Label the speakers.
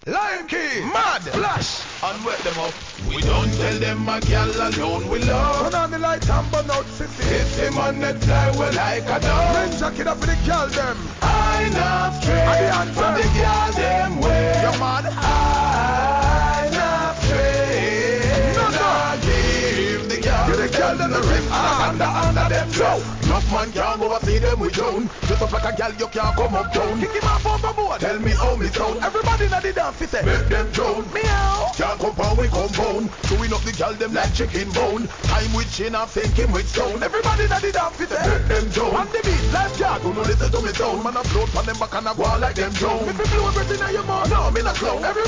Speaker 1: Lion King, Mad, Flash, and wet them up. We don't tell them a girl alone we love. Turn on the light and burn out sissy. Sissy man that fly well like a dove. Then jack it up for the girl them. I not straight from the girl them way. You mad? I not straight. No, give the girl them the rim under them flow. Enough man can't go and see them with down. Just up like a girl you can't come up down. Kick him off overboard. Tell me how me sound. Everybody na the dance say make them drown. Meow. Can't compound we compound. Chewing up the girl them like chicken bone. Time with chin and thinking with stone. Everybody na the dance say make them drown. On the beat like cat who no listen to me sound. Man a float on them back and a go on like them drown. If you blow everything out your mouth, no me not clown.